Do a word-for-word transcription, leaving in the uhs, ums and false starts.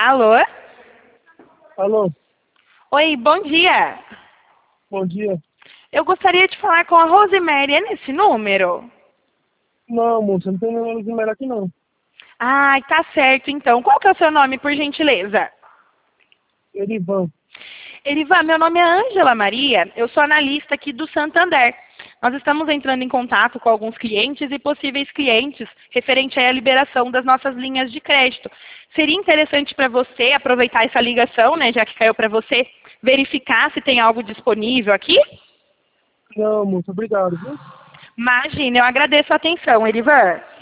Alô? Alô, Oi, bom dia. bom dia. Eu gostaria de falar com a Rosemary. É nesse número? Não, moça, não tem nenhum número aqui não. Ai, tá certo então. Qual que é o seu nome, por gentileza? Erivan. Erivan, meu nome é Ângela Maria, eu sou analista aqui do Santander. Nós estamos entrando em contato com alguns clientes e possíveis clientes referente à liberação das nossas linhas de crédito. Seria interessante para você aproveitar essa ligação, né, já que caiu para você, verificar se tem algo disponível aqui? Não, moça, obrigado, viu? Imagina, eu agradeço a atenção, Erivan.